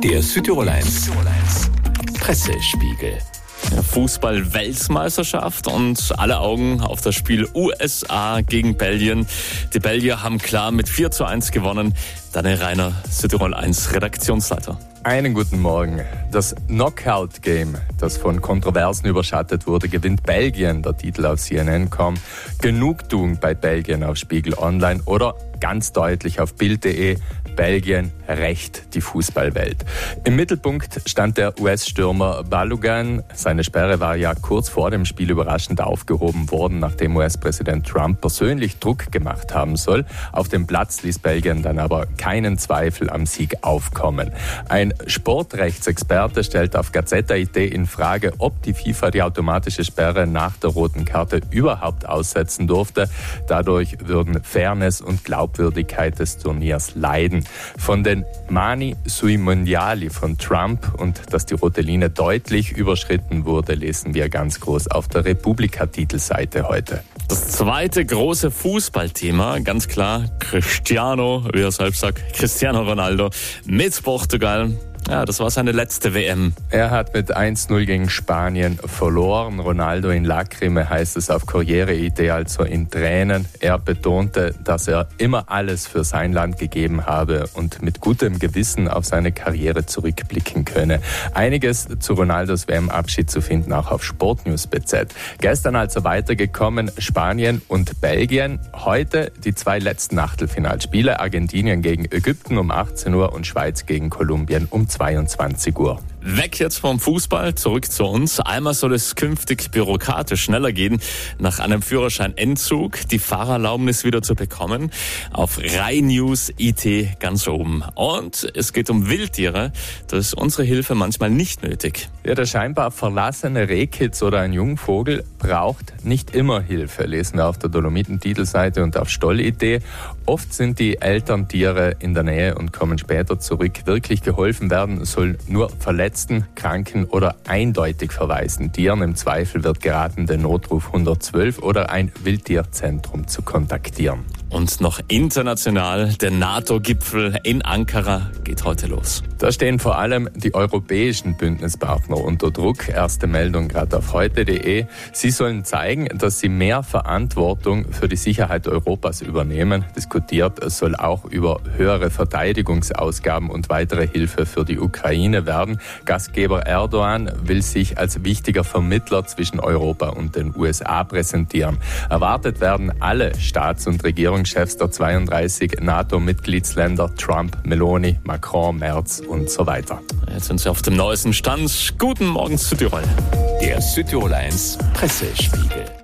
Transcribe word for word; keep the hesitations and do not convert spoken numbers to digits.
Der Südtirol eins Pressespiegel. Fußball-Weltmeisterschaft und alle Augen auf das Spiel U S A gegen Belgien. Die Belgier haben klar mit vier zu eins gewonnen. Daniel Reiner, Südtirol eins Redaktionsleiter. Einen guten Morgen. Das Knockout-Game, das von Kontroversen überschattet wurde, gewinnt Belgien, der Titel auf C N N Punkt com. Genugtuung bei Belgien auf Spiegel Online oder ganz deutlich auf Bild Punkt de, Belgien rächt die Fußballwelt. Im Mittelpunkt stand der U S-Stürmer Balogun. Seine Sperre war ja kurz vor dem Spiel überraschend aufgehoben worden, nachdem U S-Präsident Trump persönlich Druck gemacht haben soll. Auf dem Platz ließ Belgien dann aber keinen Zweifel am Sieg aufkommen. Ein Sportrechtsexperte stellt auf Gazzetta punkt it in Frage, ob die FIFA die automatische Sperre nach der roten Karte überhaupt aussetzen durfte. Dadurch würden Fairness und Glaubwürdigkeit des Turniers leiden. Von den Mani sui mondiali von Trump und dass die rote Linie deutlich überschritten wurde, lesen wir ganz groß auf der Republika-Titelseite heute. Das zweite große Fußballthema, ganz klar, Cristiano, wie er selbst sagt, Cristiano Ronaldo mit Portugal. Ja, das war seine letzte W M. Er hat mit eins null gegen Spanien verloren. Ronaldo in Lacrime heißt es auf Corriere punkt it, also in Tränen. Er betonte, dass er immer alles für sein Land gegeben habe und mit gutem Gewissen auf seine Karriere zurückblicken könne. Einiges zu Ronaldos W M-Abschied zu finden auch auf Sportnews punkt z. Gestern also weitergekommen Spanien und Belgien. Heute die zwei letzten Achtelfinalspiele. Argentinien gegen Ägypten um achtzehn Uhr und Schweiz gegen Kolumbien um zweiundzwanzig Uhr. Weg jetzt vom Fußball, zurück zu uns. Einmal soll es künftig bürokratisch schneller gehen, nach einem Führerscheinentzug die Fahrerlaubnis wieder zu bekommen. Auf Rai News punkt it ganz oben. Und es geht um Wildtiere. Da ist unsere Hilfe manchmal nicht nötig. Ja, der scheinbar verlassene Rehkitz oder ein Jungvogel braucht nicht immer Hilfe, lesen wir auf der Dolomiten-Titelseite und auf Stoll punkt it. Oft sind die Elterntiere in der Nähe und kommen später zurück. Wirklich geholfen werden soll nur verletzten, kranken oder eindeutig verwaisten Tieren. Im Zweifel wird geraten, den Notruf hundertzwölf oder ein Wildtierzentrum zu kontaktieren. Und noch international, der NATO-Gipfel in Ankara geht heute los. Da stehen vor allem die europäischen Bündnispartner unter Druck. Erste Meldung gerade auf heute punkt de. Sie sollen zeigen, dass sie mehr Verantwortung für die Sicherheit Europas übernehmen. Diskutiert soll auch über höhere Verteidigungsausgaben und weitere Hilfe für die Ukraine werden. Gastgeber Erdogan will sich als wichtiger Vermittler zwischen Europa und den U S A präsentieren. Erwartet werden alle Staats- und Regierungschefs der zweiunddreißig NATO-Mitgliedsländer, Trump, Meloni, Macron, Merz und so weiter. Jetzt sind Sie auf dem neuesten Stand. Guten Morgen Südtirol. Der Südtirol eins Pressespiegel.